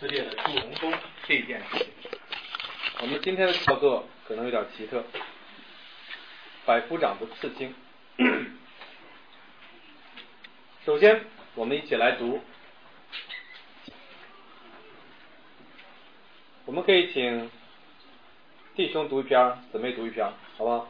色列的出龙宫这件事情。我们今天的操作可能有点奇特，百夫长的刺青。首先我们一起来读，我们可以请弟兄读一篇，姊妹读一篇，好不好？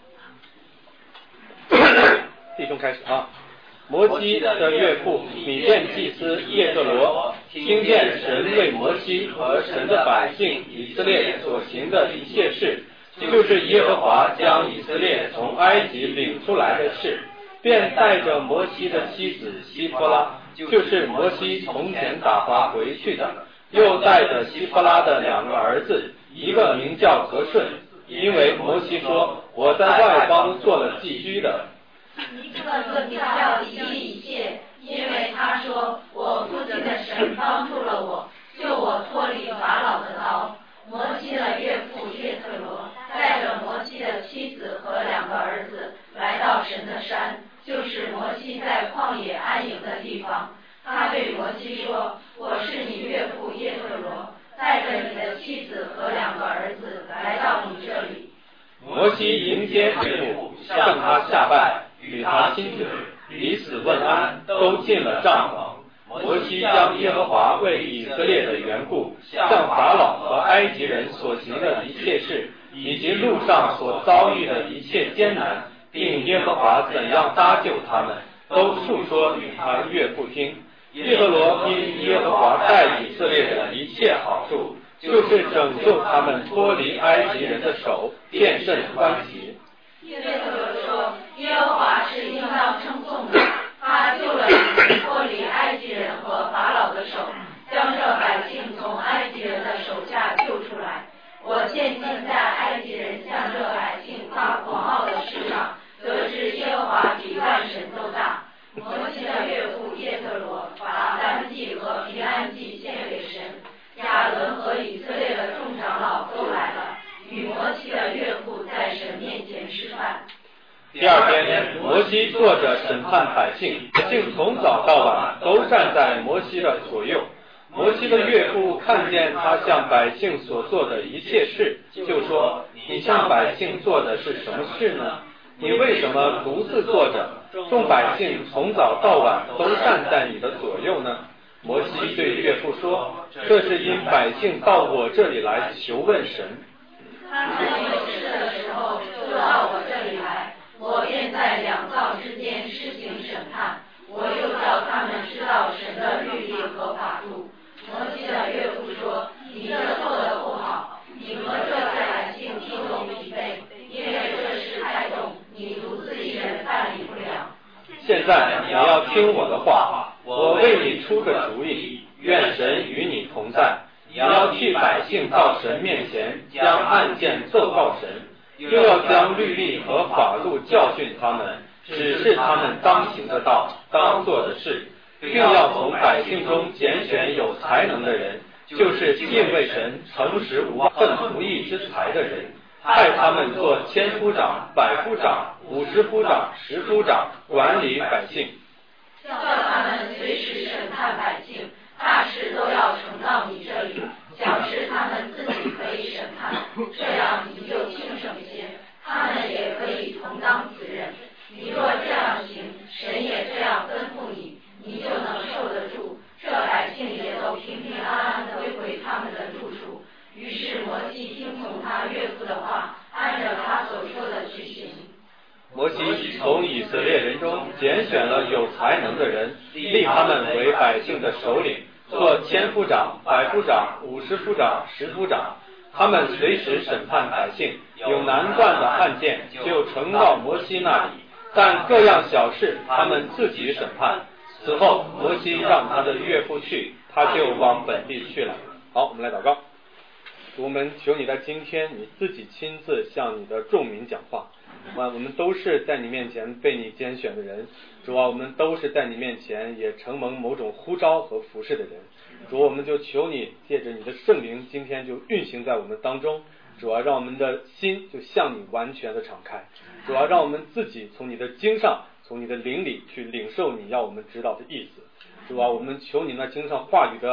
弟兄开始啊。摩西的岳父米甸祭司叶忒罗听见神为摩西和神的百姓以色列所行的一切事，就是耶和华将以色列从埃及领出来的事，便带着摩西的妻子西弗拉，就是摩西从前打发回去的，又带着西弗拉的两个儿子，一个名叫和顺，因为摩西说，我在外邦做了寄居的。 一个名叫以谢，因为他说，我父亲的神帮助了我，救我脱离法老的刀。摩西的岳父叶忒罗带着摩西的妻子和两个儿子来到神的山，就是摩西在旷野安营的地方。他对摩西说，我是你岳父叶忒罗，带着你的妻子和两个儿子来到你这里。 摩西迎接岳父，向他下拜，与他亲嘴，彼此问安，都进了帐篷。摩西将耶和华为以色列的缘故向法老和埃及人所行的一切事，以及路上所遭遇的一切艰难，并耶和华怎样搭救他们，都述说与他岳父听。叶忒罗因耶和华待以色列的一切好处，就是拯救他们脱离埃及人的手，便甚欢喜。 叶忒罗说，耶和华是应当称颂的，他救了你们脱离埃及人和法老的手，将这百姓从埃及人的手下救出来。我现今在埃及人向这百姓发狂傲的事上，得知耶和华比万神都大。摩西的岳父叶忒罗把燔祭和平安祭献给神，亚伦和以色列的众长老都来了，与摩西的岳父在神面前吃饭。 第二天，摩西坐着审判百姓，百姓从早到晚都站在摩西的左右。摩西的岳父看见他向百姓所做的一切事，就说，你向百姓做的是什么事呢？你为什么独自坐着，众百姓从早到晚都站在你的左右呢？摩西对岳父说，这是因百姓到我这里来求问神。 他们有事的时候就到我这里来，我便在两造之间施行审判，我又叫他们知道神的律例和法度。摩西的岳父说，你这做得不好，你和这百姓一同疲惫，因为这事太重，你独自一人办理不了。 现在你要听我的话，我为你出个主意，愿神与你同在。你要替百姓到神面前，将案件奏告神，又要将律例和法度教训他们，指示他们当行的道，当做的事，并要从百姓中拣选有才能的人，就是敬畏神、诚实无恨不义之财的人，派他们做1000夫长、100夫长、50夫长、10夫长，管理百姓。 叫他们随时审判百姓，大事都要呈到你这里，小事他们自己可以审判，这样你就轻省些，他们也可以同当责任。你若这样行，神也这样吩咐你，你就能受得住，这百姓也都平平安安地归回他们的住处。于是摩西听从他岳父的话，按照他所说的去行。 摩西从以色列人中拣选了有才能的人，立他们为百姓的首领，做1000夫长、100夫长、50夫长、10夫长。他们随时审判百姓，有难断的案件就呈到摩西那里，但各样小事他们自己审判。此后摩西让他的岳父去，他就往本地去了。好，我们来祷告。主，我们求你在今天你自己亲自向你的众民讲话。我们都是在你面前被你拣选的人，主啊，我们都是在你面前也承蒙某种呼召和服侍的人。主，我们就求你借着你的圣灵，今天就运行在我们当中。主啊，让我们的心就向你完全的敞开。主啊，让我们自己从你的经上，从你的灵里去领受你要我们知道的意思。主啊，我们求你那经上话语的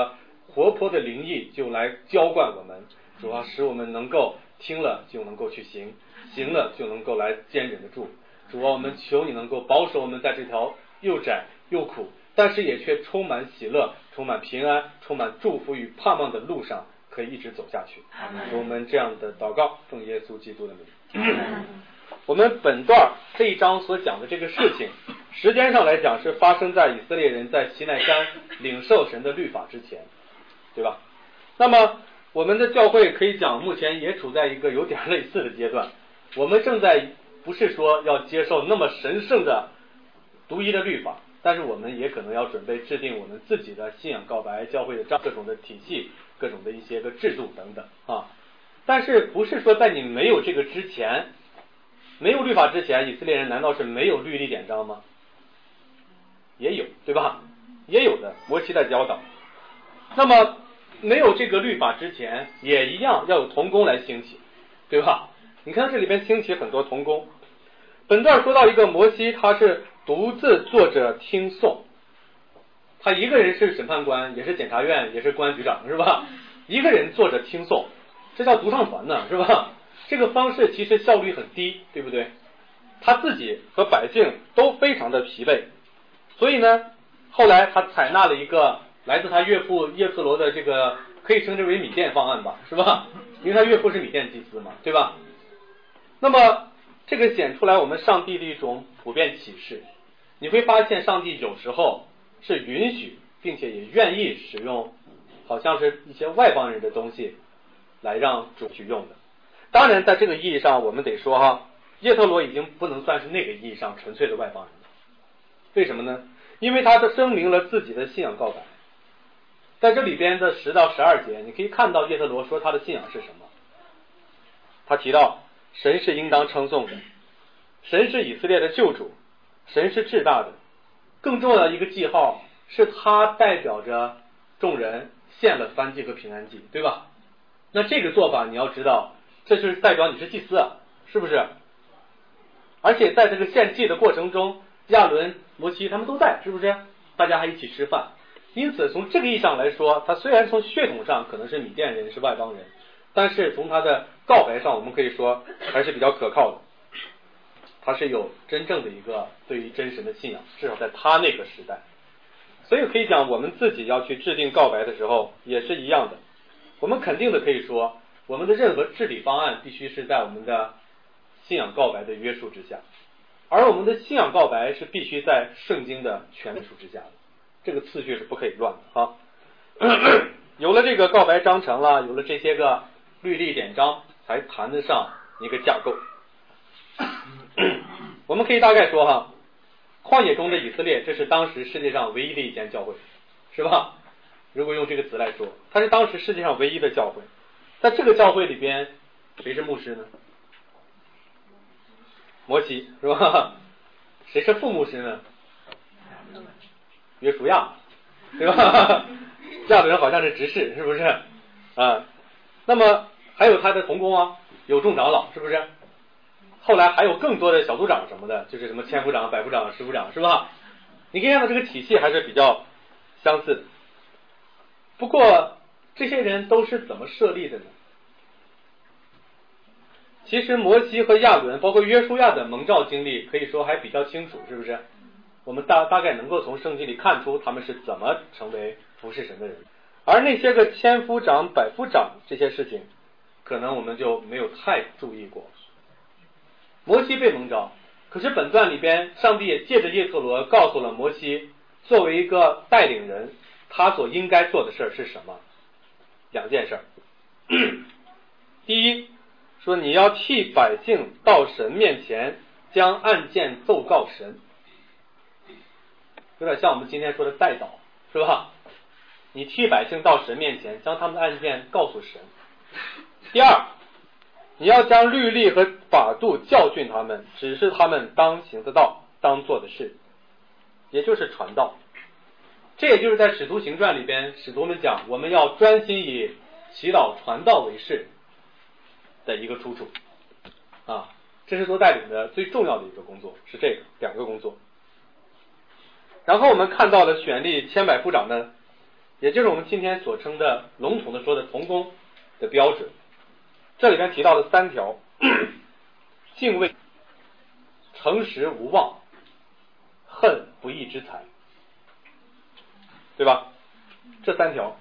活泼的灵意就来浇灌我们，主啊，使我们能够听了就能够去行，行了就能够来坚忍得住。主啊，我们求你能够保守我们在这条又窄又苦，但是也却充满喜乐、充满平安、充满祝福与盼望的路上，可以一直走下去。我们这样的祷告，奉耶稣基督的名。我们本段这一章所讲的这个事情，时间上来讲是发生在以色列人在西奈山领受神的律法之前，对吧？那么我们的教会可以讲目前也处在一个有点类似的阶段，我们正在不是说要接受那么神圣的独一的律法，但是我们也可能要准备制定我们自己的信仰告白教会的各种的体系，各种的一些个制度等等啊。但是不是说在你没有这个之前，没有律法之前，以色列人难道是没有律例典章吗？也有，对吧？也有的，摩西在教导。那么没有这个律法之前，也一样要有同工来兴起，对吧？你看这里边兴起很多同工。本段说到一个摩西，他是独自坐着听讼，他一个人是审判官，也是检察院，也是公安局长，是吧？一个人坐着听讼，这叫独唱团呢，是吧？这个方式其实效率很低，对不对？他自己和百姓都非常的疲惫，所以呢，后来他采纳了一个来自他岳父叶忒罗的这个可以称之为米甸方案吧，是吧？因为他岳父是米甸祭司嘛，对吧？那么这个显出来我们上帝的一种普遍启示，你会发现上帝有时候是允许并且也愿意使用好像是一些外邦人的东西来让主去用的。当然在这个意义上我们得说哈，叶忒罗已经不能算是那个意义上纯粹的外邦人了。为什么呢？因为他声明了自己的信仰告白。在这里边的10到12节，你可以看到叶忒罗说他的信仰是什么。他提到神是应当称颂的，神是以色列的救主，神是至大的。更重要的一个记号是他代表着众人献了燔祭和平安祭，对吧？那这个做法你要知道，这就是代表你是祭司啊，是不是？而且在这个献祭的过程中，亚伦、摩西他们都在，是不是？大家还一起吃饭。因此从这个意义上来说，他虽然从血统上可能是米甸人，是外邦人，但是从他的告白上我们可以说还是比较可靠的，他是有真正的一个对于真神的信仰，至少在他那个时代。所以可以讲我们自己要去制定告白的时候也是一样的，我们肯定的可以说我们的任何治理方案必须是在我们的信仰告白的约束之下，而我们的信仰告白是必须在圣经的权约束之下的，这个次序是不可以乱的啊。有了这个告白章程了，有了这些个律例典章，才谈得上一个架构。我们可以大概说哈，旷野中的以色列，这是当时世界上唯一的一间教会，是吧？如果用这个词来说，它是当时世界上唯一的教会。在这个教会里边，谁是牧师呢？摩西，是吧？谁是副牧师呢？约书亚，对吧？亚伦好像是执事，是不是啊？那么还有他的同工啊，有众长老，是不是？后来还有更多的小组长什么的，就是什么千夫长、百夫长、十夫长，是吧？你可以看到这个体系还是比较相似的。不过这些人都是怎么设立的呢？其实摩西和亚伦包括约书亚的蒙召经历可以说还比较清楚，是不是？我们大概能够从圣经里看出他们是怎么成为服侍神的人。而那些个千夫长、百夫长这些事情可能我们就没有太注意过。摩西被蒙召，可是本段里边上帝也借着叶忒罗告诉了摩西，作为一个带领人他所应该做的事是什么。2件事。第一，说你要替百姓到神面前将案件奏告神，有点像我们今天说的代祷，是吧？你替百姓到神面前将他们的案件告诉神。第二，你要将律例和法度教训他们，指示他们当行的道，当做的事，也就是传道。这也就是在使徒行传里边使徒们讲我们要专心以祈祷传道为事的一个出处啊，这是做带领的最重要的一个工作，是这个2个工作。然后我们看到了选立千百夫长的也就是我们今天所称的笼统的说的童工的标准。这里边提到的3条，敬畏、诚实无妄、恨不义之财，对吧？这3条，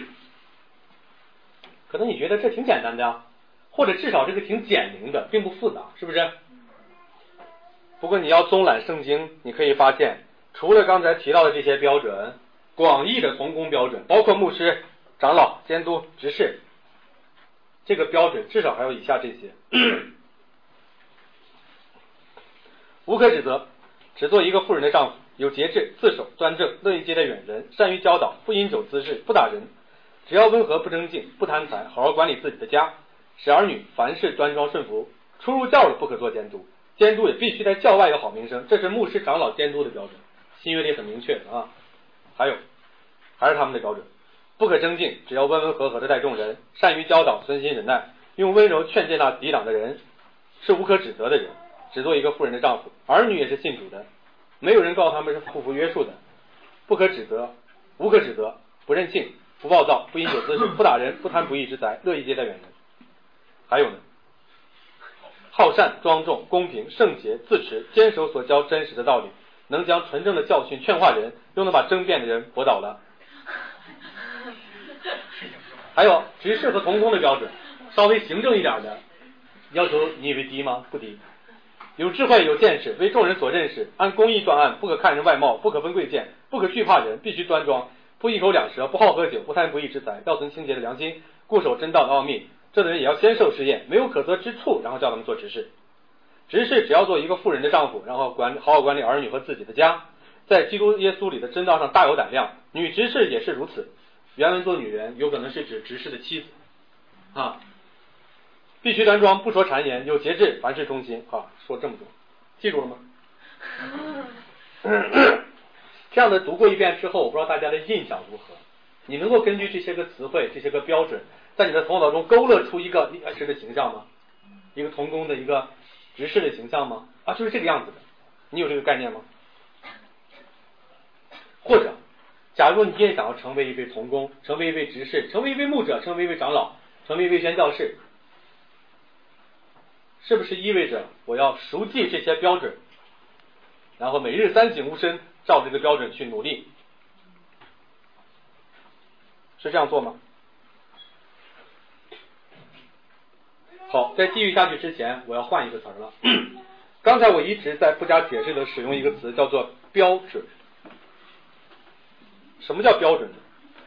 可能你觉得这挺简单的呀，或者至少这个挺简明的，并不复杂，是不是？不过你要综览圣经，你可以发现，除了刚才提到的这些标准，广义的童工标准，包括牧师、长老、监督、执事，这个标准至少还有以下这些：无可指责，只做一个妇人的丈夫，有节制，自守，端正，乐意接待远人，善于教导，不饮酒滋事，不打人，只要温和，不争竞，不贪财，好好管理自己的家，使儿女凡事端庄顺服，出入教了不可做监督，监督也必须在教外有好名声，这是牧师、长老、监督的标准，新约里很明确的啊。还有，还是他们的标准，不可争竞，只要温温和和的待众人，善于教导，存心忍耐，用温柔劝诫那抵挡的人，是无可指责的人，只做一个妇人的丈夫，儿女也是信主的，没有人告他们是不服约束的，不可指责，无可指责，不任性，不暴躁，不饮酒滋事，不打人，不贪不义之财，乐意接待远人。还有呢，好善、庄重、公平、圣洁、自持，坚守所教真实的道理，能将纯正的教训劝化人，又能把争辩的人驳倒了。还有执事和同工的标准，稍微行政一点的要求，你以为低吗？不低。有智慧，有见识，为众人所认识，按公义断案，不可看人外貌，不可分贵贱，不可惧怕人，必须端庄，不一口两舌，不好喝酒，不贪不义之财，要存清洁的良心，固守真道的奥秘。这的人也要先受试验，没有可责之处，然后叫他们做执事。执事只要做一个妇人的丈夫，然后好好管理儿女和自己的家，在基督耶稣里的真道上大有胆量。女执事也是如此，原文做女人有可能是指执事的妻子啊。必须端庄，不说谗言，有节制，凡事忠心啊。说这么多，记住了吗？这样的读过一遍之后，我不知道大家的印象如何。你能够根据这些个词汇、这些个标准，在你的头脑中勾勒出一个历史的形象吗？一个童工的一个执事的形象吗？啊，就是这个样子的。你有这个概念吗？或者，假如你也想要成为一位童工，成为一位执事，成为一位牧者，成为一位长老，成为一位宣教士，是不是意味着我要熟记这些标准，然后每日3省吾身，照这个标准去努力？是这样做吗？好，在继续下去之前，我要换一个词儿了。刚才我一直在不加解释的使用一个词，叫做标准。什么叫标准呢？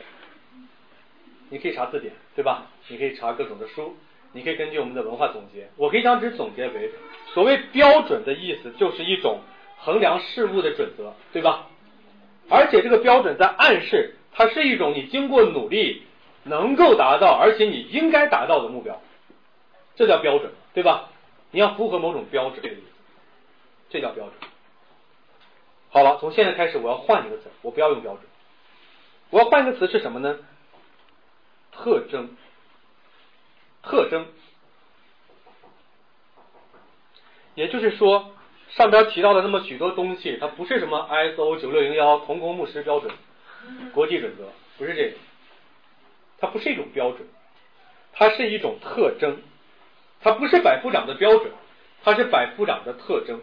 你可以查字典，对吧？你可以查各种的书，你可以根据我们的文化总结。我可以将之总结为，所谓标准的意思就是一种衡量事物的准则，对吧？而且这个标准在暗示它是一种你经过努力能够达到，而且你应该达到的目标，这叫标准，对吧？你要符合某种标准，这个意思，这叫标准。好了，从现在开始我要换一个词，我不要用标准，我要换一个词是什么呢？特征。特征，也就是说，上边提到的那么许多东西，它不是什么 ISO 9601童工牧师标准、国际准则，不是这个，它不是一种标准，它是一种特征，它不是百夫长的标准，它是百夫长的特征。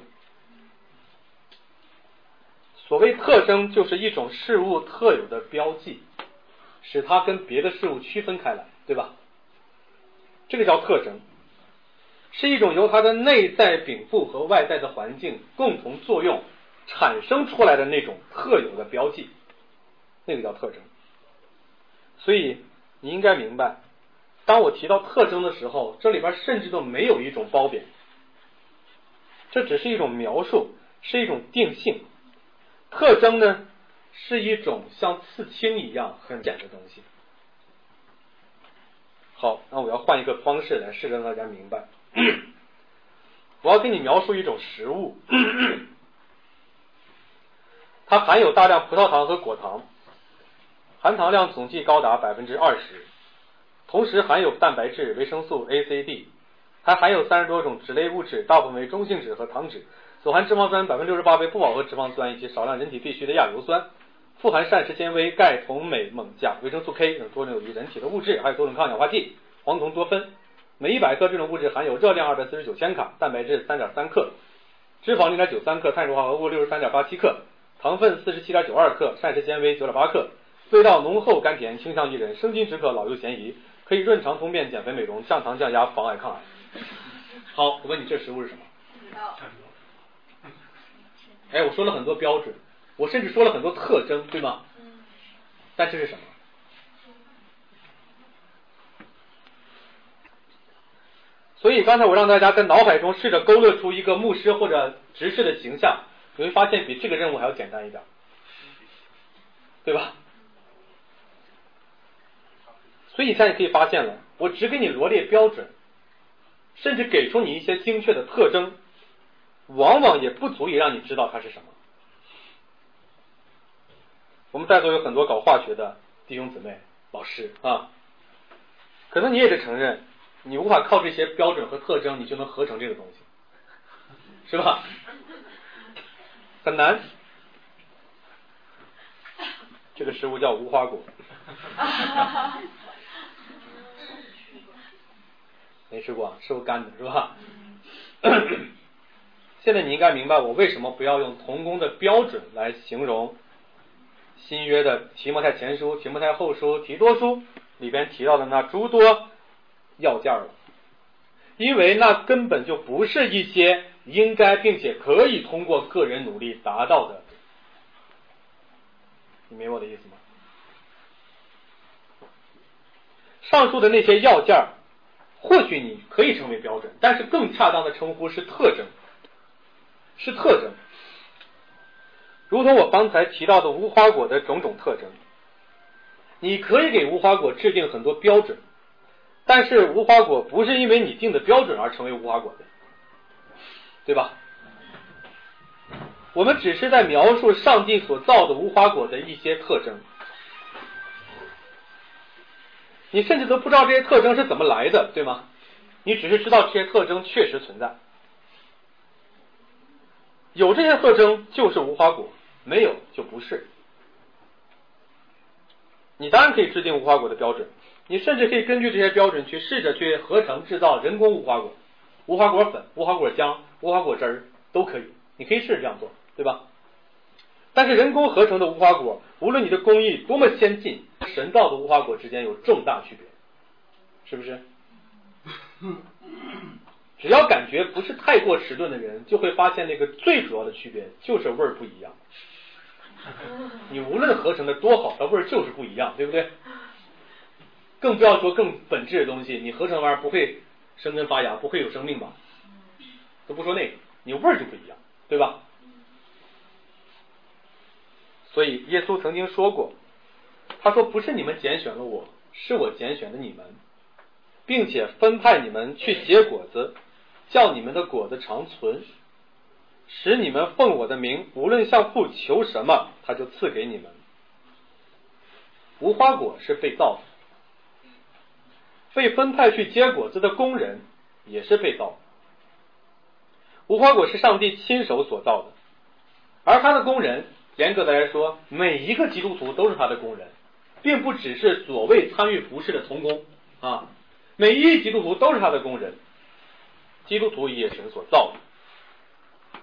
所谓特征，就是一种事物特有的标记，使它跟别的事物区分开来，对吧？这个叫特征，是一种由它的内在禀赋和外在的环境共同作用产生出来的那种特有的标记，那个叫特征。所以你应该明白，当我提到特征的时候，这里边甚至都没有一种褒贬，这只是一种描述，是一种定性。特征呢，是一种像刺青一样很简单的东西。好，那我要换一个方式来试着让大家明白。我要给你描述一种食物，它含有大量葡萄糖和果糖，含糖量总计高达 20%， 同时含有蛋白质、维生素 A、C、D， 还含有30多种脂类物质，大部分为中性脂和糖脂，所含脂肪酸68%为不饱和脂肪酸以及少量人体必需的亚油酸， 富含膳食纤维、钙、铜、镁、锰、钾、维生素 K 等多种有益人体的物质，还有多种抗氧化剂。黄酮多酚，每100克这种物质含有热量249千卡，蛋白质3.3克，脂肪0.93克，碳水化合物63.87克，糖分47.92克，膳食纤维9.8克，味道浓厚甘甜，清香宜人，生津止渴，老幼咸宜，可以润肠通便、减肥美容、降糖降压、防癌抗癌。好，我问你，这食物是什么？ 不知道。 哎，我说了很多标准，我甚至说了很多特征，对吗？但这是什么？所以刚才我让大家在脑海中试着勾勒出一个牧师或者执事的形象，你会发现比这个任务还要简单一点，对吧？所以现在你可以发现了，我只给你罗列标准，甚至给出你一些精确的特征，往往也不足以让你知道它是什么。我们在座有很多搞化学的弟兄姊妹、老师啊，可能你也得承认，你无法靠这些标准和特征你就能合成这个东西，是吧？很难。这个食物叫无花果。没吃过，吃过干的是吧？现在你应该明白我为什么不要用同工的标准来形容新约的提摩太前书、提摩太后书、提多书里边提到的那诸多要件了，因为那根本就不是一些应该并且可以通过个人努力达到的。你明白我的意思吗？上述的那些要件或许你可以成为标准，但是更恰当的称呼是特征，是特征。如同我刚才提到的无花果的种种特征，你可以给无花果制定很多标准，但是无花果不是因为你定的标准而成为无花果的，对吧？我们只是在描述上帝所造的无花果的一些特征，你甚至都不知道这些特征是怎么来的，对吗？你只是知道这些特征确实存在，有这些特征就是无花果，没有就不是。你当然可以制定无花果的标准，你甚至可以根据这些标准去试着去合成制造人工无花果，无花果粉、无花果浆、无花果汁儿都可以，你可以试着这样做，对吧？但是人工合成的无花果，无论你的工艺多么先进，神造的无花果之间有重大区别，是不是？只要感觉不是太过迟钝的人，就会发现那个最主要的区别就是味儿不一样。你无论合成的多好，它味儿就是不一样，对不对？更不要说更本质的东西，你合成玩意儿不会生根发芽，不会有生命吧？都不说那个，你味儿就不一样，对吧？所以耶稣曾经说过，他说不是你们拣选了我，是我拣选的你们，并且分派你们去结果子，叫你们的果子长存，使你们奉我的名，无论向父求什么，他就赐给你们。无花果是被造的，被分派去结果子的工人也是被造的。无花果是上帝亲手所造的，而他的工人严格的来说，每一个基督徒都是他的工人，并不只是所谓参与服事的同工啊，每一基督徒都是他的工人。基督徒也是神所造的，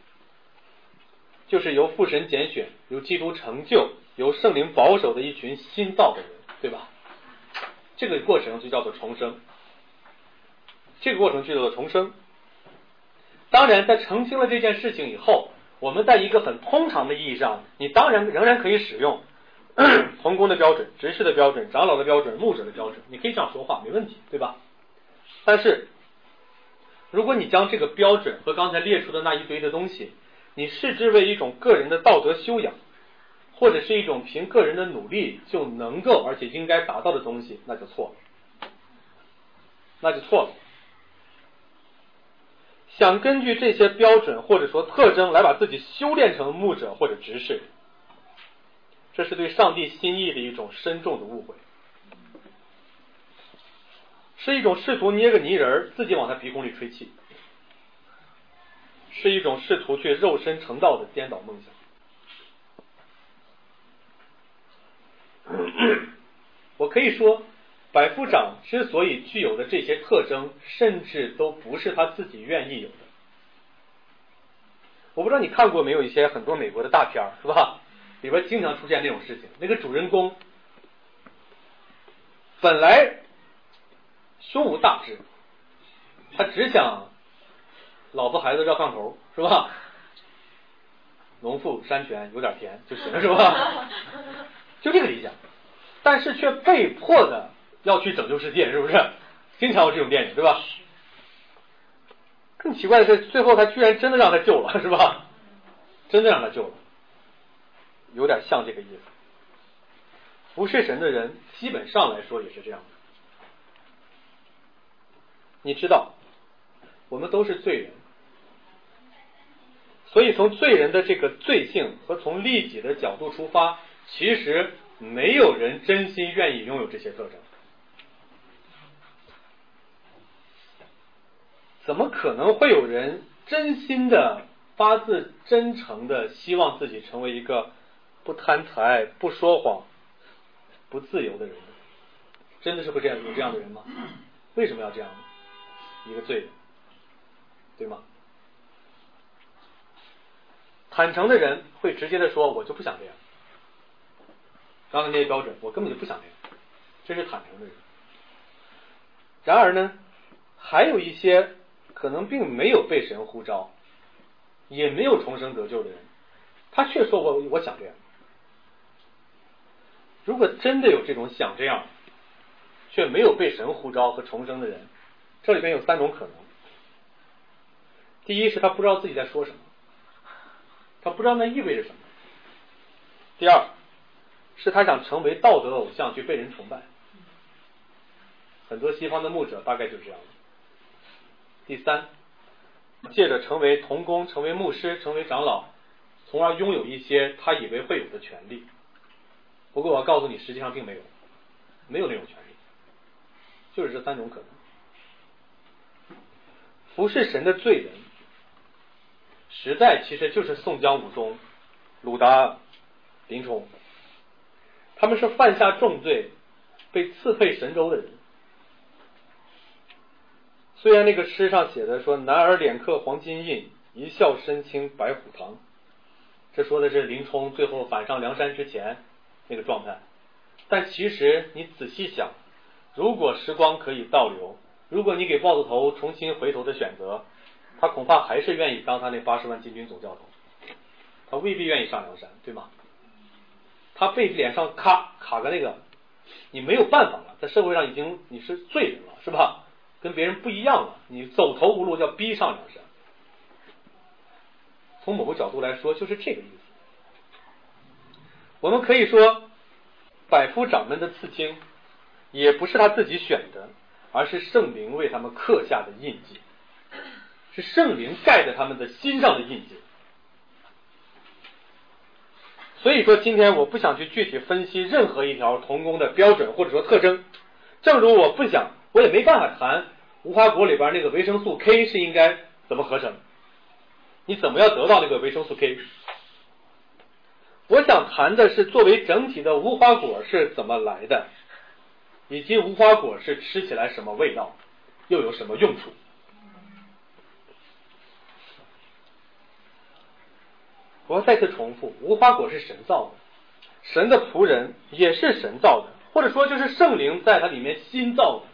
就是由父神拣选，由基督成就，由圣灵保守的一群新造的人，对吧？这个过程就叫做重生，这个过程就叫做重生。当然在澄清了这件事情以后，我们在一个很通常的意义上，你当然仍然可以使用同工的标准、执事的标准、长老的标准、牧者的标准，你可以这样说话，没问题，对吧？但是如果你将这个标准和刚才列出的那一堆的东西，你视之为一种个人的道德修养，或者是一种凭个人的努力就能够而且应该达到的东西，那就错了，那就错了。想根据这些标准或者说特征来把自己修炼成牧者或者执事，这是对上帝心意的一种深重的误会，是一种试图捏个泥人自己往他鼻孔里吹气，是一种试图去肉身成道的颠倒梦想。 我可以说，百夫长之所以具有的这些特征，甚至都不是他自己愿意有的。我不知道你看过没有一些很多美国的大片是吧？里边经常出现那种事情，那个主人公本来胸无大志，他只想老婆孩子热炕头是吧？农妇山泉有点甜就行了是吧？就这个理想，但是却被迫的要去拯救世界，是不是？经常有这种电影对吧？更奇怪的是，最后他居然真的让他救了，是吧？真的让他救了，有点像这个意思。服侍神的人基本上来说也是这样的。你知道，我们都是罪人，所以从罪人的这个罪性和从利己的角度出发，其实没有人真心愿意拥有这些特征。怎么可能会有人真心的发自真诚的希望自己成为一个不贪财不说谎不自由的人？真的是会有这样的人吗？为什么要这样呢？一个罪人，对吗？坦诚的人会直接的说，我就不想这样，刚才那些标准我根本就不想这样，这是坦诚的人。然而呢，还有一些可能并没有被神呼召，也没有重生得救的人，他却说我想这样。如果真的有这种想这样却没有被神呼召和重生的人，这里边有3种可能。第一是他不知道自己在说什么，他不知道那意味着什么。第二是他想成为道德偶像去被人崇拜，很多西方的牧者大概就是这样的。第三，借着成为同工成为牧师成为长老，从而拥有一些他以为会有的权利。不过我要告诉你，实际上并没有那种权利，就是这3种可能。服侍神的罪人实在其实就是宋江、武松、鲁达、林冲，他们是犯下重罪被赐配神州的人。虽然那个诗上写的说男儿脸刻黄金印，一笑身轻白虎堂，这说的是林冲最后反上梁山之前那个状态，但其实你仔细想，如果时光可以倒流，如果你给豹子头重新回头的选择，他恐怕还是愿意当他那80万禁军总教头，他未必愿意上梁山，对吗？他被脸上卡个那个，你没有办法了，在社会上已经你是罪人了，是吧？跟别人不一样了，你走投无路要逼上梁山。从某个角度来说就是这个意思。我们可以说百夫长们的刺青也不是他自己选的，而是圣灵为他们刻下的印记，是圣灵盖在他们的心上的印记。所以说今天我不想去具体分析任何一条同工的标准或者说特征，正如我不想我也没办法谈无花果里边那个维生素 K 是应该怎么合成，你怎么要得到那个维生素 K。 我想谈的是作为整体的无花果是怎么来的，以及无花果是吃起来什么味道，又有什么用处。我要再次重复，无花果是神造的，神的仆人也是神造的，或者说就是圣灵在它里面新造的。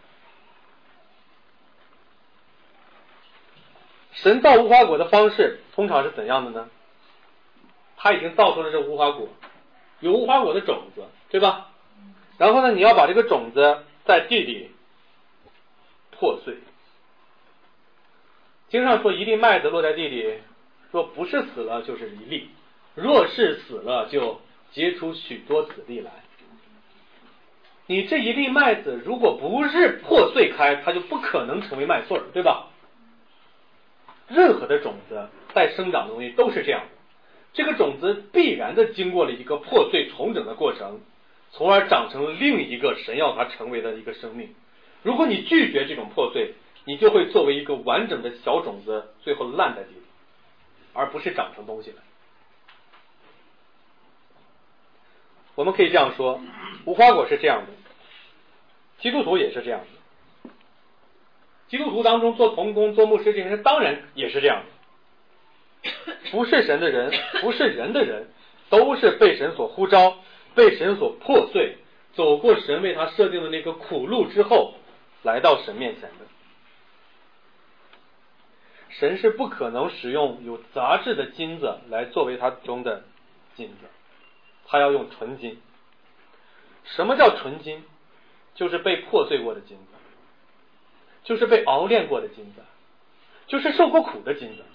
神造无花果的方式通常是怎样的呢？他已经造出了这无花果，有无花果的种子，对吧？然后呢，你要把这个种子在地里破碎。经上说一粒麦子落在地里，若不是死了就是一粒，若是死了就结出许多子粒来。你这一粒麦子如果不是破碎开，它就不可能成为麦穗，对吧？任何的种子在生长的东西都是这样的，这个种子必然的经过了一个破碎重整的过程，从而长成另一个神要它成为的一个生命。如果你拒绝这种破碎，你就会作为一个完整的小种子最后烂在地里，而不是长成东西来。 我们可以这样说，无花果是这样的，基督徒也是这样的。基督徒当中做同工、做牧师这些人当然也是这样的。不是神的人，不是人的人，都是被神所呼召，被神所破碎，走过神为他设定的那个苦路之后，来到神面前的。神是不可能使用有杂质的金子来作为他中的金子，他要用纯金。什么叫纯金？就是被破碎过的金子，就是被熬炼过的金子，就是受过苦的金子。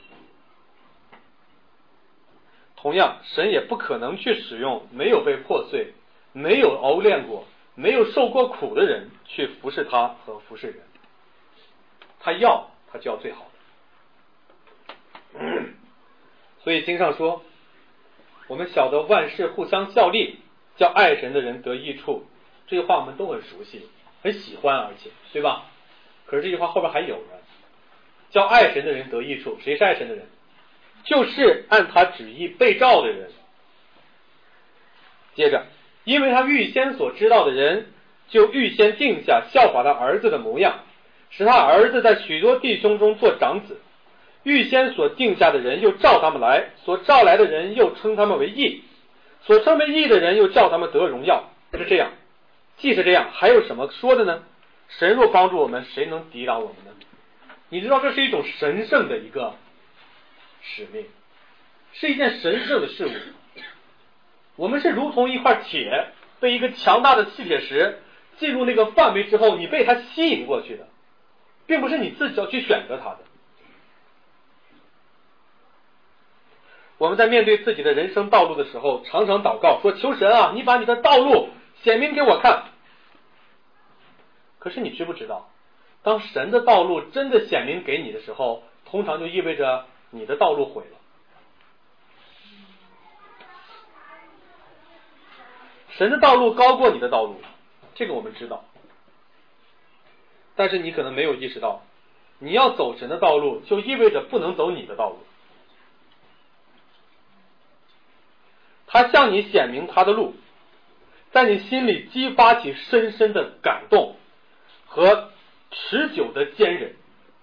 同样，神也不可能去使用没有被破碎、没有熬炼过、没有受过苦的人去服侍他和服侍人。他就要最好的。所以经上说，我们晓得万事互相效力，叫爱神的人得益处。这句话我们都很熟悉，很喜欢，而且对吧？可是这句话后边还有呢，叫爱神的人得益处。谁是爱神的人？就是按他旨意被召的人。接着，因为他预先所知道的人，就预先定下效法他儿子的模样，使他儿子在许多弟兄中做长子。预先所定下的人又召他们来，所召来的人又称他们为义，所称为义的人又叫他们得荣耀。是这样，既是这样，还有什么说的呢？神若帮助我们，谁能抵挡我们呢？你知道这是一种神圣的一个使命，是一件神圣的事物。我们是如同一块铁被一个强大的气铁石进入那个范围之后，你被它吸引过去的，并不是你自己要去选择它的。我们在面对自己的人生道路的时候，常常祷告说，求神啊，你把你的道路显明给我看。可是你知不知道，当神的道路真的显明给你的时候，通常就意味着你的道路毁了。神的道路高过你的道路，这个我们知道。但是你可能没有意识到，你要走神的道路，就意味着不能走你的道路。他向你显明他的路，在你心里激发起深深的感动和持久的坚韧，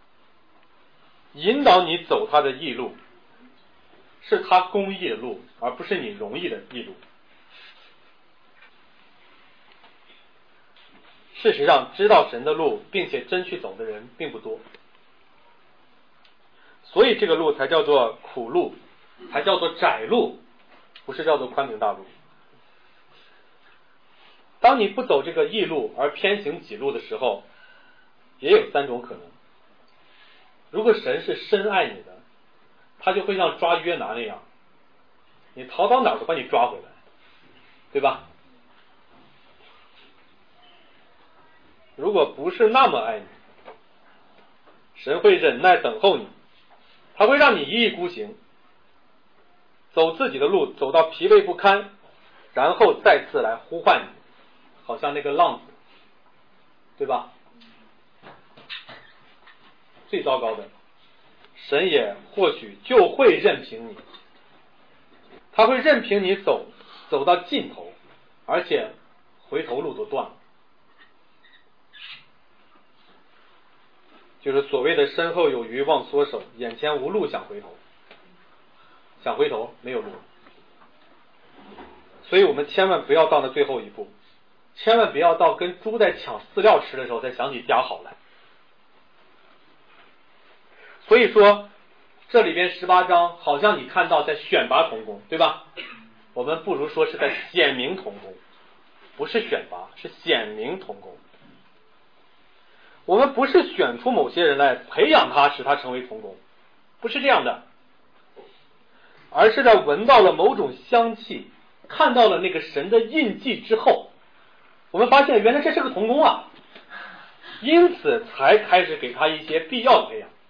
引导你走他的义路，是他公义的路，而不是你容易的义路。事实上，知道神的路并且真去走的人并不多，所以这个路才叫做苦路，才叫做窄路，不是叫做宽明大路。当你不走这个义路而偏行己路的时候，也有三种可能。如果神是深爱你的，他就会像抓约拿那样，你逃到哪儿都把你抓回来，对吧？如果不是那么爱你，神会忍耐等候你，他会让你一意孤行，走自己的路，走到疲惫不堪，然后再次来呼唤你，好像那个浪子，对吧？最糟糕的，神也或许就会任凭你，他会任凭你走到尽头，而且回头路都断了。就是所谓的身后有余忘缩手，眼前无路想回头，想回头没有路。所以我们千万不要到那最后一步，千万不要到跟猪在抢饲料吃的时候才想起加好来。所以说这里边18章好像你看到在选拔同工，对吧？我们不如说是在显明同工，不是选拔，是显明同工。我们不是选出某些人来培养他，使他成为同工，不是这样的，而是在闻到了某种香气，看到了那个神的印记之后，我们发现原来这是个同工啊，因此才开始给他一些必要的培养。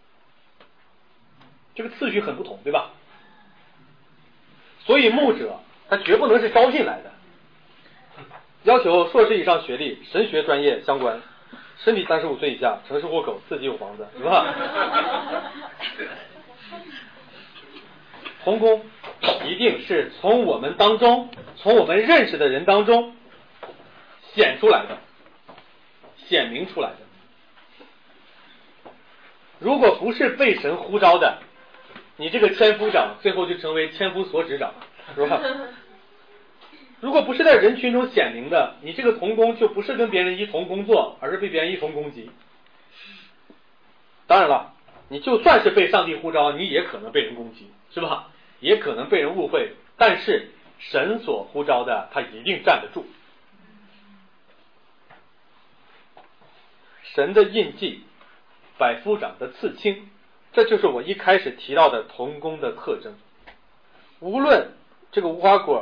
这个次序很不同，对吧？所以牧者他绝不能是招进来的，要求硕士以上学历，神学专业相关，身体35岁以下，城市户口，自己有房子，是吧？ 童工一定是从我们当中，从我们认识的人当中显出来的，显明出来的。如果不是被神呼召的，你这个千夫长最后就成为千夫所指长，是吧？如果不是在人群中显明的，你这个同工就不是跟别人一同工作，而是被别人一同攻击。当然了，你就算是被上帝呼召，你也可能被人攻击，是吧？也可能被人误会，但是神所呼召的，他一定站得住。神的印记，百夫长的刺青，这就是我一开始提到的同工的特征。无论这个无花果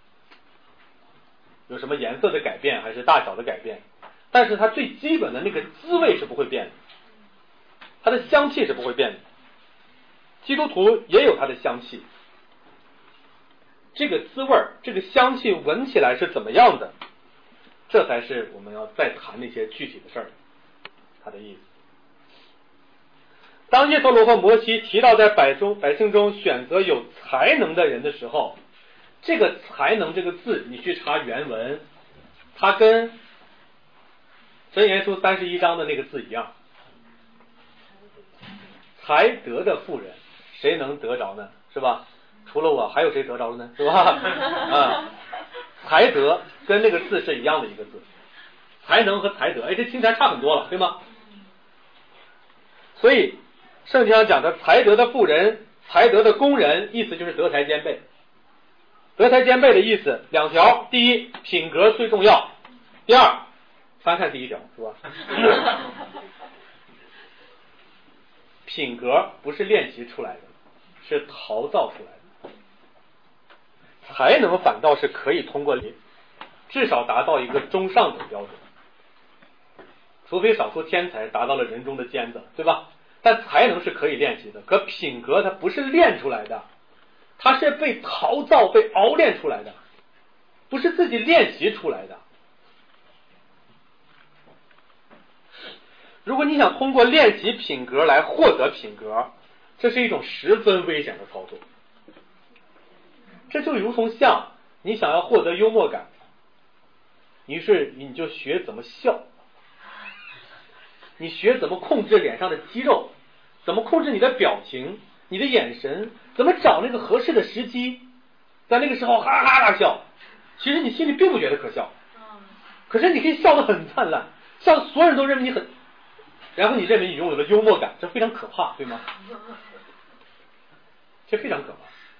有什么颜色的改变还是大小的改变，但是它最基本的那个滋味是不会变的，它的香气是不会变的。基督徒也有它的香气，这个滋味这个香气闻起来是怎么样的，这才是我们要再谈那些具体的事儿，它的意思。当耶陀罗和摩西提到在百姓中选择有才能的人的时候，这个才能这个字你去查原文，它跟箴言书31章的那个字一样。才德的妇人谁能得着呢，是吧？除了我还有谁得着呢，是吧？才德跟那个字是一样的一个字，才能和才德，这听起来差很多了，对吗？所以圣经上讲的才德的妇人，才德的工人，意思就是德才兼备。德才兼备的意思两条，第一，品格最重要；第二，翻看第一条，是吧？品格不是练习出来的，是陶造出来的。才能反倒是可以通过至少达到一个中上等标准，除非少数天才达到了人中的尖子，对吧？但才能是可以练习的，可品格它不是练出来的，它是被陶造被熬练出来的，不是自己练习出来的。如果你想通过练习品格来获得品格，这是一种十分危险的操作。这就如同像你想要获得幽默感，于是你就学怎么笑，你学怎么控制脸上的肌肉，怎么控制你的表情，你的眼神，怎么找那个合适的时机，在那个时候哈哈大笑。其实你心里并不觉得可笑，可是你可以笑得很灿烂，笑得所有人都认为你很，然后你认为你拥有了幽默感，这非常可怕，对吗？这非常可怕。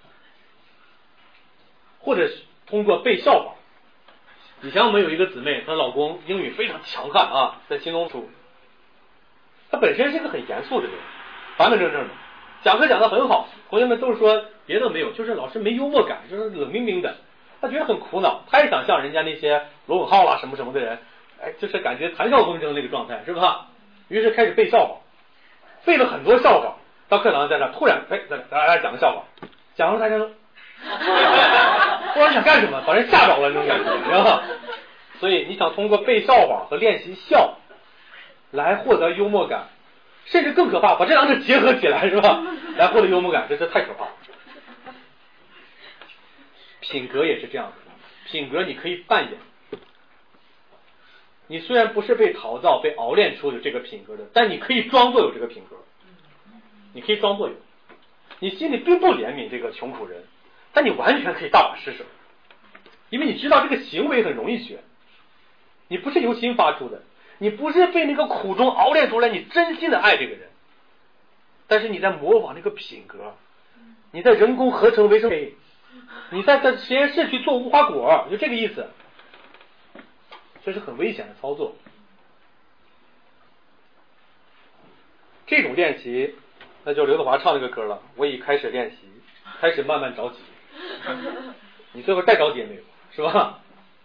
或者通过背笑话。以前我们有一个姊妹，她老公英语非常强悍啊，在新东处，他本身是一个很严肃的人，板板正正的，讲课讲得很好，同学们都是说别的没有，就是老师没幽默感，就是冷冰冰的，他觉得很苦恼，他也想像人家那些罗永浩啦什么什么的人，就是感觉谈笑风生那个状态，是吧？于是开始背笑话，背了很多笑话，到课堂上在那突然来讲个笑话，讲了大家都不知道想干什么，把人吓着了那种感觉，知道吧？所以你想通过背笑话和练习笑来获得幽默感，甚至更可怕，把这两者结合起来，是吧？来获得幽默感，这是太可怕了。品格也是这样的，品格你可以扮演。你虽然不是被陶造、被熬练出的这个品格的，但你可以装作有这个品格，你可以装作有。你心里并不怜悯这个穷苦人，但你完全可以大把施舍，因为你知道这个行为很容易学，你不是由心发出的，你不是被那个苦中熬练出来，你真心的爱这个人，但是你在模仿那个品格，你在人工合成维生素，你在实验室去做无花果，就这个意思。这是很危险的操作。这种练习，那就刘德华唱那个歌了，我已开始练习，开始慢慢着急。你最后再着急也没有，是吧？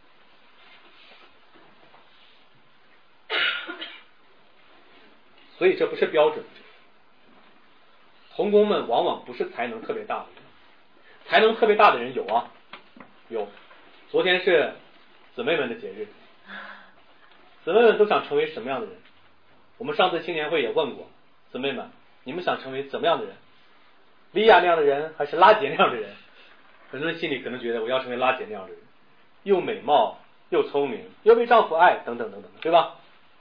所以这不是标准。童工们往往不是才能特别大的人，才能特别大的人有啊，有。昨天是姊妹们的节日，姊妹们都想成为什么样的人？我们上次青年会也问过姊妹们，你们想成为怎么样的人？ 利亚那样的人，还是拉杰那样的人？很多人心里可能觉得我要成为拉杰那样的人，又美貌又聪明，又被丈夫爱，等等等等，对吧？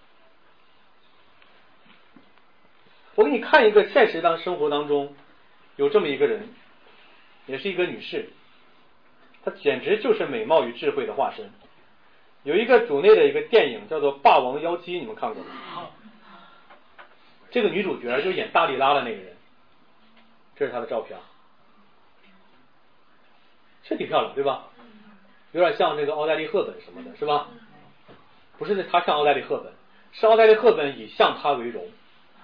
我给你看一个现实生活当中有这么一个人，也是一个女士，她简直就是美貌与智慧的化身。有一个主内的一个电影叫做《霸王妖姬》，你们看过吗？这个女主角就演大力拉的那个人，这是她的照片，是挺漂亮，对吧？有点像这个奥黛丽·赫本什么的，是吧？不是她像奥黛丽·赫本，是奥黛丽·赫本以像她为荣。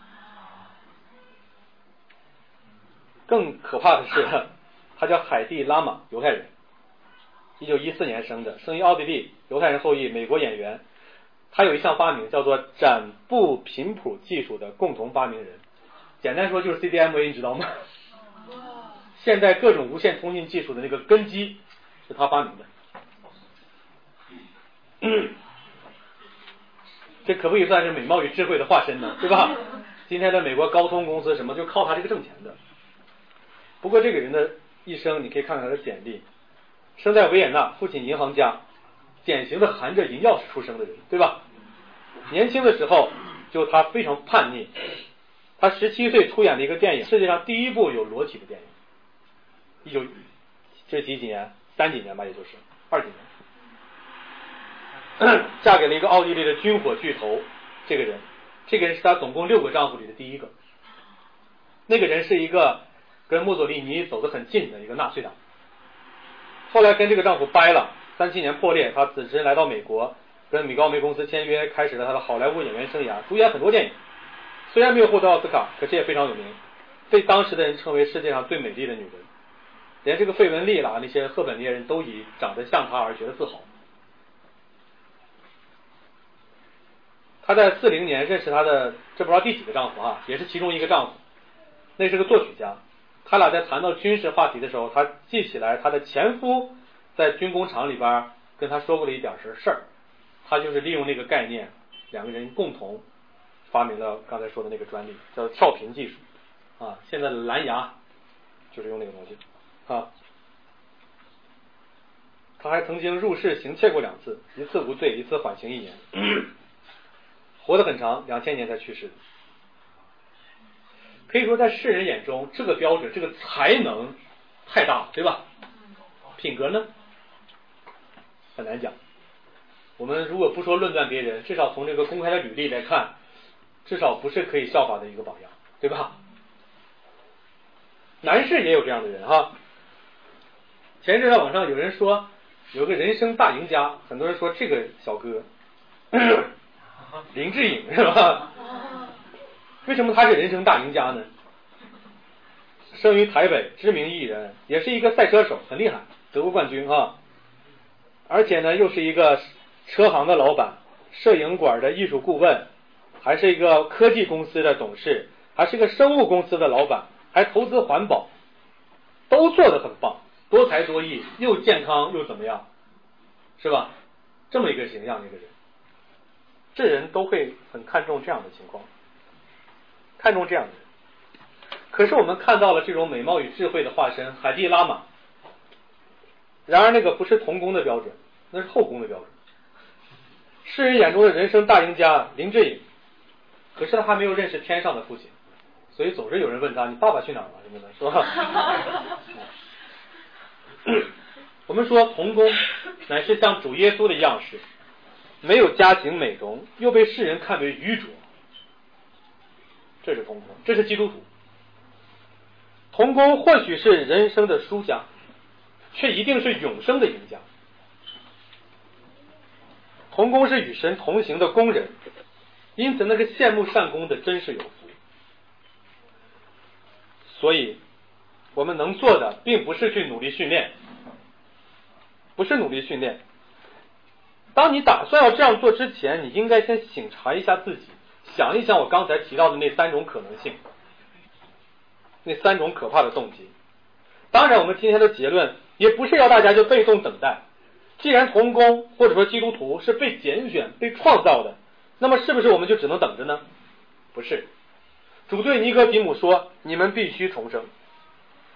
更可怕的是，她叫海蒂·拉玛，犹太人，1914年生的，生于奥地利，犹太人后裔，美国演员。她有一项发明叫做展布频谱技术的共同发明人，简单说就是 CDMA， 你知道吗？现在各种无线通信技术的那个根基是她发明的。这可不可以算是美貌与智慧的化身呢？对吧？今天的美国高通公司什么就靠他这个挣钱的。不过这个人的一生你可以看看他的简历，生在维也纳，父亲银行家，典型的含着银钥匙出生的人，对吧？年轻的时候就他非常叛逆，他17岁出演了一个电影，世界上第一部有裸体的电影，这几年3几年吧，也就是20几年，嫁给了一个奥地利的军火巨头。这个人是她总共6个丈夫里的第一个。那个人是一个跟墨索里尼走得很近的一个纳粹党，后来跟这个丈夫掰了，37年破裂，她此时来到美国，跟米高梅公司签约，开始了她的好莱坞演员生涯，主演很多电影。虽然没有获得奥斯卡，可是也非常有名，被当时的人称为世界上最美丽的女人，连这个费雯丽啦，那些赫本那些人都以长得像她而觉得自豪。她在40年认识她的这不知道第几个丈夫啊，也是其中一个丈夫，那是个作曲家。他俩在谈到军事话题的时候，他记起来他的前夫在军工厂里边跟他说过了一点事儿，他就是利用那个概念，两个人共同发明了刚才说的那个专利，叫跳频技术啊。现在的蓝牙就是用那个东西啊。他还曾经入室行窃过2次，一次无罪，一次缓刑1年，活得很长，2000年才去世的。可以说在世人眼中，这个标准，这个才能太大了，对吧？品格呢很难讲。我们如果不说论断别人，至少从这个公开的履历来看，至少不是可以效法的一个榜样，对吧？男士也有这样的人哈。前一阵在网上有人说有个人生大赢家，很多人说这个小哥林志颖是吧？为什么他是人生大赢家呢？生于台北，知名艺人，也是一个赛车手，很厉害，德国冠军啊。而且呢，又是一个车行的老板，摄影馆的艺术顾问，还是一个科技公司的董事，还是一个生物公司的老板，还投资环保，都做得很棒，多才多艺，又健康又怎么样，是吧？这么一个形象，一个人，这人都会很看重这样的情况，看重这样的人。可是我们看到了这种美貌与智慧的化身海蒂拉玛，然而那个不是童工的标准，那是后宫的标准。世人眼中的人生大赢家林志颖，可是他还没有认识天上的父亲，所以总是有人问他你爸爸去哪儿了什么的，是吧？我们说童工乃是像主耶稣的样式，没有家境美容，又被世人看为愚拙，这是童工，这是基督徒。童工或许是人生的输家，却一定是永生的赢家。童工是与神同行的工人，因此那个羡慕善工的真是有福。所以我们能做的并不是去努力训练，不是努力训练。当你打算要这样做之前，你应该先省察一下自己，想一想我刚才提到的那3种可能性，那3种可怕的动机。当然我们今天的结论也不是要大家就被动等待，既然童工或者说基督徒是被拣选被创造的，那么是不是我们就只能等着呢？不是。主对尼哥底母说，你们必须重生。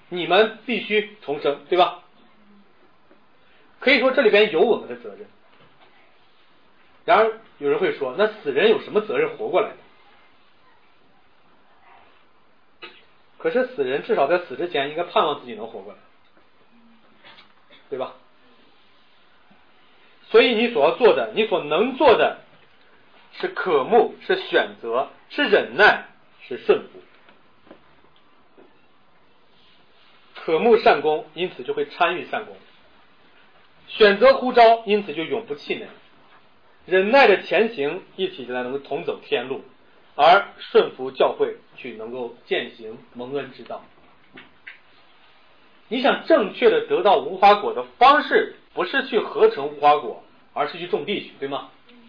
你们必须重生，对吧？可以说这里边有我们的责任。然而有人会说，那死人有什么责任活过来的？可是死人至少在死之前应该盼望自己能活过来，对吧？所以你所要做的，你所能做的是渴慕，是选择，是忍耐，是顺服。渴慕善功，因此就会参与善功；选择呼召，因此就永不气馁；忍耐的前行，一起才能够同走天路；而顺服教会，去能够践行蒙恩之道。你想正确的得到无花果的方式，不是去合成无花果，而是去种地去，对吗？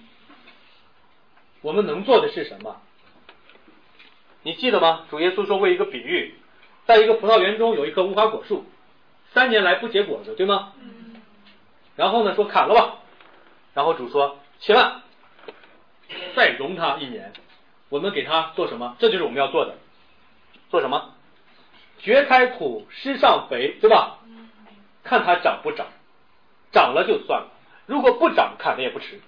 我们能做的是什么？你记得吗？主耶稣说过一个比喻，在一个葡萄园中有一棵无花果树，3年来不结果子，对吗？然后呢，说砍了吧。然后主说，且慢，再容它1年，我们给它做什么？这就是我们要做的。做什么？掘开土，施上肥，对吧？看它长不长，长了就算了，如果不长，砍了也不迟。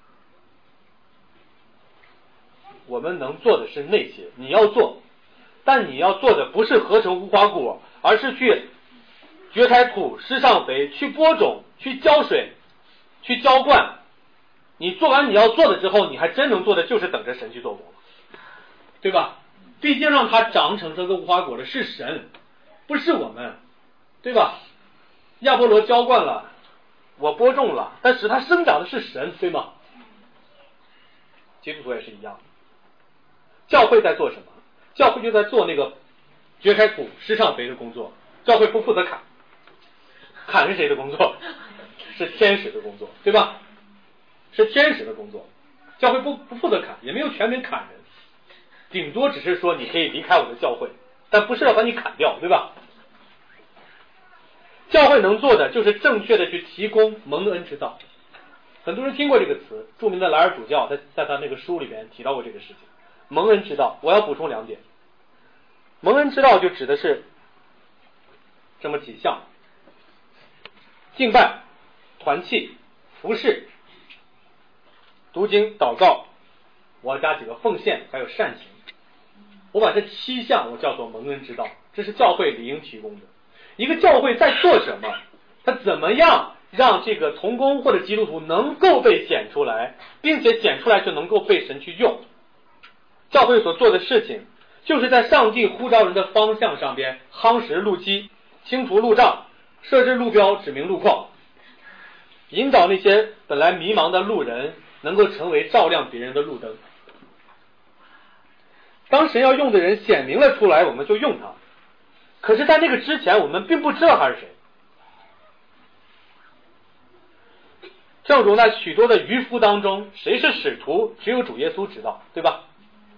我们能做的是那些，你要做，但你要做的不是合成无花果，而是去掘开土，施上肥，去播种，去浇水，去浇灌。你做完你要做的之后，你还真能做的就是等着神去做工，对吧？毕竟让它长成这个无花果的是神，不是我们，对吧？亚波罗浇灌了，我播种了，但使它生长的是神，对吗？基督徒也是一样的。教会在做什么？教会就在做那个掘开土、施上肥的工作。教会不负责砍，砍是谁的工作？是天使的工作，对吧？是天使的工作。教会不负责砍，也没有权柄砍人，顶多只是说你可以离开我的教会，但不是要把你砍掉，对吧？教会能做的就是正确的去提供蒙恩之道。很多人听过这个词，著名的莱尔主教在他那个书里边提到过这个事情。蒙恩之道，我要补充2点。蒙恩之道就指的是这么几项：敬拜、团契、服侍、读经、祷告，我要加几个奉献，还有善行。我把这7项我叫做蒙恩之道，这是教会理应提供的。一个教会在做什么，他怎么样让这个同工或者基督徒能够被显出来，并且显出来就能够被神去用。教会所做的事情，就是在上帝呼召人的方向上边夯实路基，清除路障，设置路标，指明路况，引导那些本来迷茫的路人能够成为照亮别人的路灯。当神要用的人显明了出来，我们就用他。可是在那个之前，我们并不知道他是谁。正如那许多的渔夫当中，谁是使徒，只有主耶稣知道，对吧？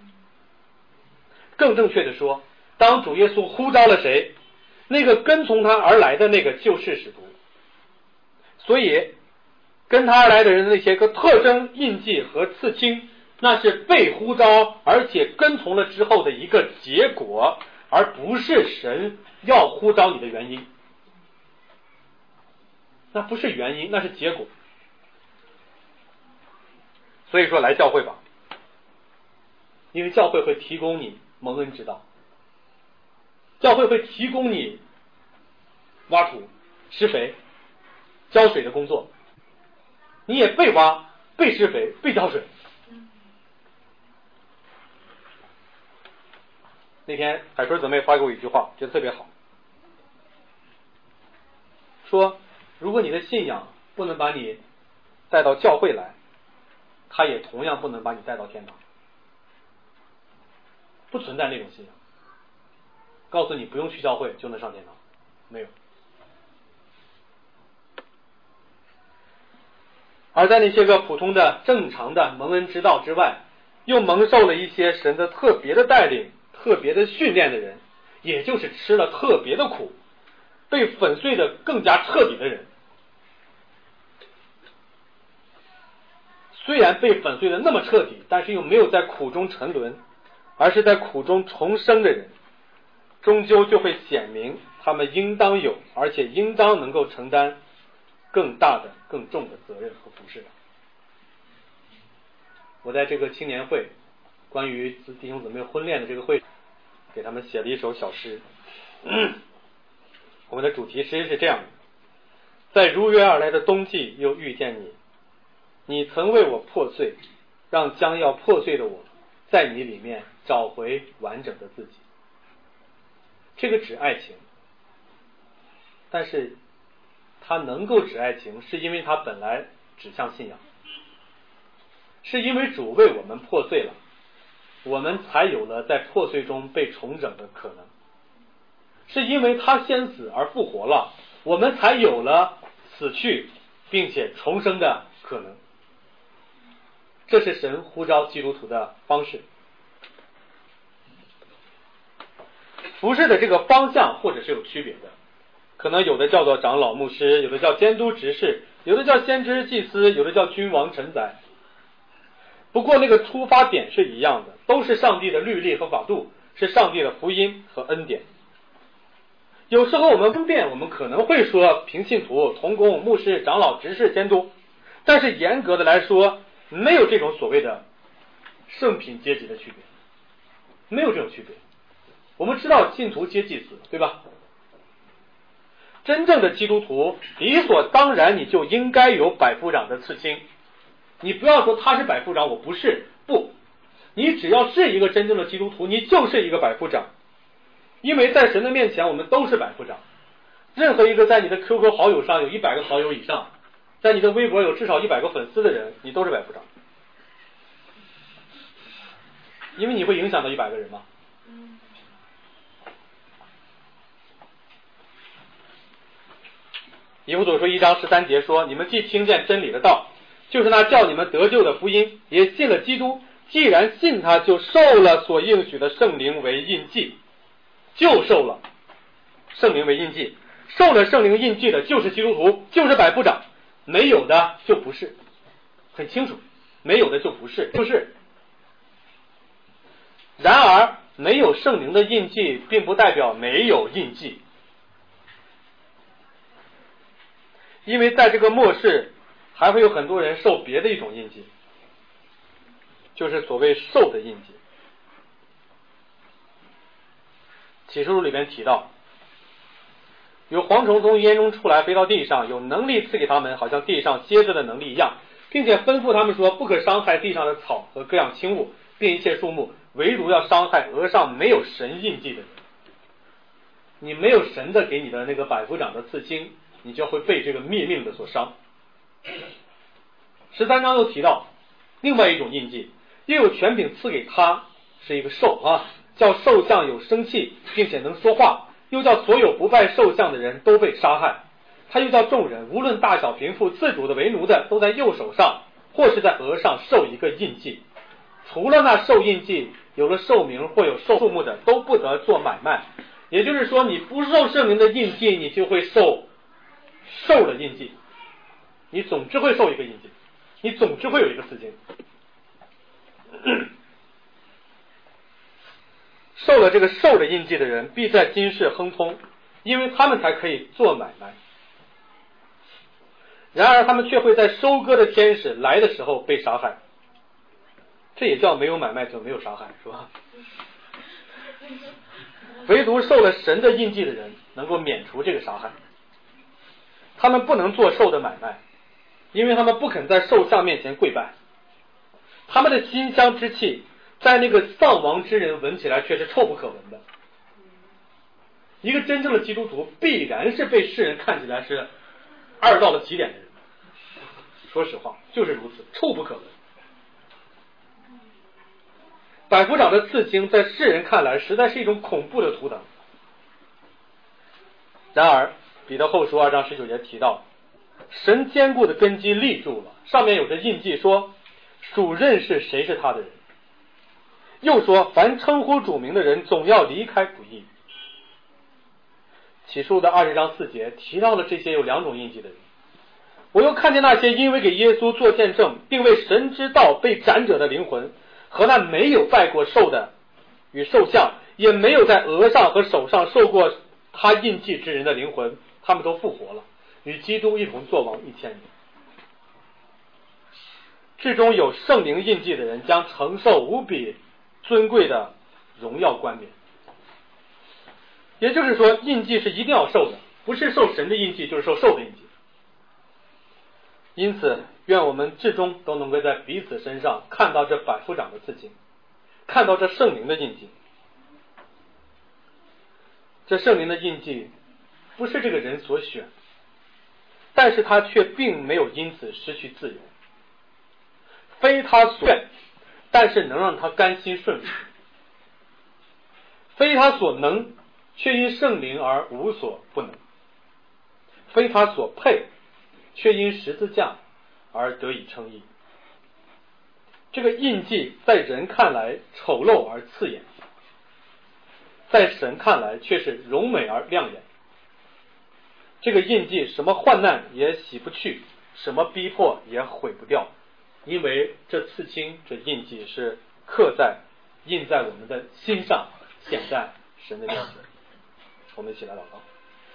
更正确的说，当主耶稣呼召了谁，那个跟从他而来的那个就是使徒。所以跟他而来的人的那些个特征、印记和刺青，那是被呼召而且跟从了之后的一个结果，而不是神要呼召你的原因。那不是原因，那是结果。所以说来教会吧，因为教会会提供你蒙恩之道，教会会提供你挖土、施肥、浇水的工作，你也被挖、被施肥、被浇水。那天海春姊妹发给我一句话，觉得特别好，说如果你的信仰不能把你带到教会来，他也同样不能把你带到天堂。不存在那种信仰告诉你不用去教会就能上天堂，没有。而在那些个普通的正常的蒙恩之道之外，又蒙受了一些神的特别的带领、特别的训练的人，也就是吃了特别的苦，被粉碎的更加彻底的人，虽然被粉碎的那么彻底，但是又没有在苦中沉沦，而是在苦中重生的人，终究就会显明他们应当有，而且应当能够承担更大的、更重的责任和服饰。我在这个青年会关于弟兄姊妹婚恋的这个会，给他们写了一首小诗。我们的主题诗是这样的：在如约而来的冬季又遇见你，你曾为我破碎，让将要破碎的我在你里面找回完整的自己。这个指爱情，但是它能够指爱情，是因为它本来指向信仰，是因为主为我们破碎了，我们才有了在破碎中被重整的可能，是因为他先死而复活了，我们才有了死去并且重生的可能。这是神呼召基督徒的方式。服事的这个方向或者是有区别的，可能有的叫做长老牧师，有的叫监督执事，有的叫先知祭司，有的叫君王臣宰。不过那个出发点是一样的，都是上帝的律例和法度，是上帝的福音和恩典。有时候我们分辨，我们可能会说平信徒、同工、牧师、长老、执事、监督，但是严格的来说，没有这种所谓的圣品阶级的区别，没有这种区别。我们知道信徒皆祭司，对吧？真正的基督徒理所当然你就应该有百夫长的刺青。你不要说他是百夫长，我不是，不，你只要是一个真正的基督徒，你就是一个百夫长。因为在神的面前我们都是百夫长。任何一个在你的 QQ 好友上有100个好友以上，在你的微博有至少100个粉丝的人，你都是百夫长。因为你会影响到100个人嘛。以弗所书1章13节说，你们既听见真理的道，就是那叫你们得救的福音，也信了基督，既然信他，就受了所应许的圣灵为印记，就受了圣灵为印记，受了圣灵印记的就是基督徒，就是百夫长，没有的就不是，很清楚，没有的就不是，就是。然而没有圣灵的印记并不代表没有印记，因为在这个末世还会有很多人受别的一种印记，就是所谓兽的印记。启示录里面提到，有蝗虫从烟中出来飞到地上，有能力赐给他们，好像地上蝎子的能力一样，并且吩咐他们说，不可伤害地上的草和各样轻物，并一切树木，唯独要伤害额上没有神印记的人。你没有神的给你的那个百夫长的刺青，你就会被这个灭命的所伤。13章又提到另外一种印记，又有权柄赐给他，是一个兽啊，叫兽像有生气并且能说话，又叫所有不拜兽像的人都被杀害。他又叫众人无论大小贫富自主的为奴的，都在右手上或是在额上受一个印记，除了那受印记有了兽名或有兽数目的，都不得做买卖。也就是说，你不受圣灵的印记，你就会受兽的印记，你总之会受一个印记，你总之会有一个刺青。受了这个兽的印记的人必在今世亨通，因为他们才可以做买卖。然而他们却会在收割的天使来的时候被杀害，这也叫没有买卖就没有杀害，是吧？唯独受了神的印记的人能够免除这个杀害。他们不能做兽的买卖，因为他们不肯在兽像面前跪拜。他们的馨香之气在那个丧亡之人闻起来却是臭不可闻的。一个真正的基督徒必然是被世人看起来是二到了极点的人，说实话就是如此，臭不可闻。百夫长的刺青在世人看来实在是一种恐怖的图腾。然而彼得后书2章19节提到，神坚固的根基立住了，上面有着印记，说属认识谁是他的人。又说凡称呼主名的人总要离开不义。启示录的20章4节提到了这些有2种印记的人。我又看见那些因为给耶稣做见证并为神之道被斩者的灵魂，和那没有拜过兽的与兽像，也没有在额上和手上受过他印记之人的灵魂，他们都复活了，与基督一同作王1000年。至终有圣灵印记的人将承受无比尊贵的荣耀冠冕。也就是说，印记是一定要受的，不是受神的印记，就是受兽的印记。因此，愿我们至终都能够在彼此身上看到这百夫长的刺青，看到这圣灵的印记。这圣灵的印记不是这个人所选，但是他却并没有因此失去自由，非他所愿，但是能让他甘心顺服；非他所能，却因圣灵而无所不能；非他所配，却因十字架而得以称义。这个印记在人看来丑陋而刺眼，在神看来却是荣美而亮眼。这个印记什么患难也洗不去，什么逼迫也毁不掉，因为这刺青，这印记是印在我们的心上，显在神的面前。我们一起来祷告。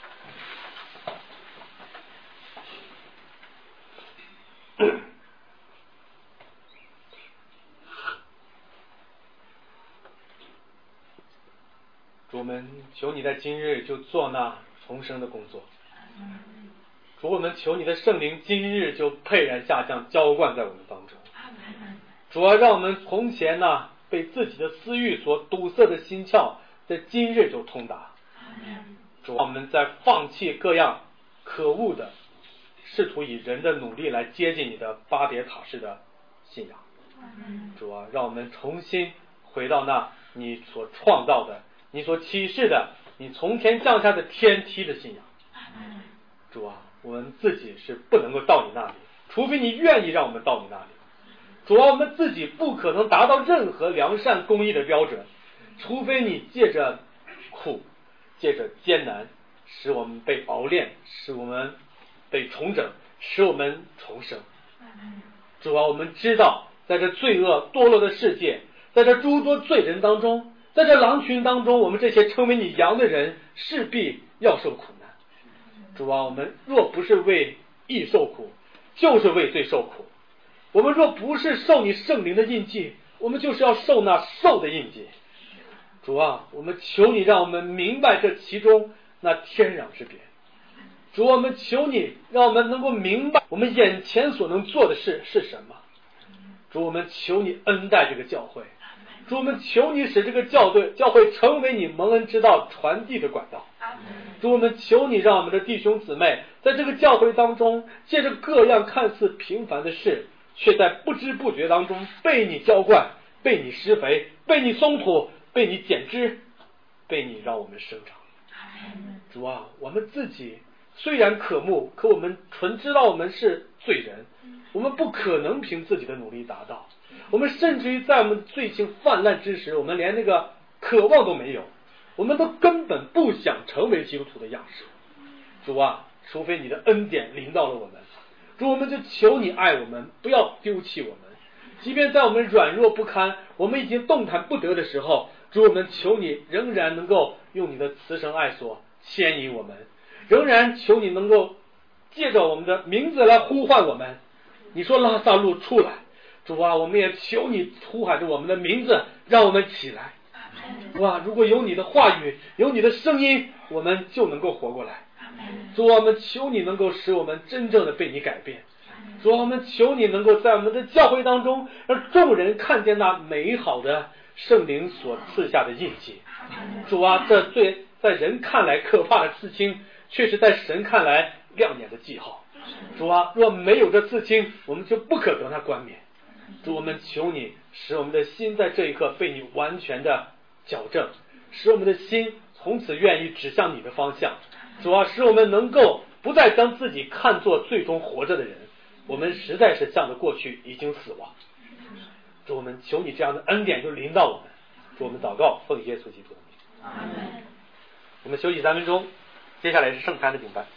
主，我们求你在今日就做那重生的工作。主，我们求你的圣灵今日就沛然下降，浇灌在我们当中。主啊，让我们从前被自己的私欲所堵塞的心窍，在今日就通达。主啊，我们在放弃各样可恶的，试图以人的努力来接近你的巴别塔式的信仰。主啊，让我们重新回到那你所创造的，你所启示的，你从天降下的天梯的信仰。主啊，我们自己是不能够到你那里，除非你愿意让我们到你那里。主啊，我们自己不可能达到任何良善公义的标准，除非你借着苦，借着艰难，使我们被熬炼，使我们被重整，使我们重生。主啊，我们知道在这罪恶堕落的世界，在这诸多罪人当中，在这狼群当中，我们这些称为你羊的人势必要受苦难。主啊，我们若不是为义受苦，就是为罪受苦。我们若不是受你圣灵的印记，我们就是要受那兽的印记。主啊，我们求你让我们明白这其中那天壤之别。主，我们求你让我们能够明白我们眼前所能做的事是什么。主，我们求你恩待这个教会。主，我们求你使这个教会成为你蒙恩之道传递的管道。主，我们求你让我们的弟兄姊妹在这个教会当中，借着各样看似平凡的事，却在不知不觉当中被你浇灌，被你施肥，被你松土，被你剪枝，被你让我们生长。主啊，我们自己虽然渴慕，可我们纯知道我们是罪人，我们不可能凭自己的努力达到。我们甚至于在我们罪行泛滥之时，我们连那个渴望都没有，我们都根本不想成为基督徒的样式。主啊，除非你的恩典临到了我们，主，我们就求你爱我们，不要丢弃我们。即便在我们软弱不堪，我们已经动弹不得的时候，主，我们求你仍然能够用你的慈绳爱索牵引我们，仍然求你能够借着我们的名字来呼唤我们。你说拉撒路出来，主啊，我们也求你呼喊着我们的名字，让我们起来。哇，如果有你的话语，有你的声音，我们就能够活过来。主啊，我们求你能够使我们真正的被你改变。主啊，我们求你能够在我们的教会当中，让众人看见那美好的圣灵所赐下的印记。主啊，这在人看来可怕的刺青，却是在神看来亮眼的记号。主啊，若没有这刺青，我们就不可得那冠冕。主，我们求你使我们的心在这一刻被你完全的矫正，使我们的心从此愿意指向你的方向。主啊，使我们能够不再将自己看作最终活着的人，我们实在是向着过去已经死亡。主，我们求你这样的恩典就临到我们。主，我们祷告奉耶稣基督的名。 阿门。 我们休息3分钟，接下来是圣餐的敬拜。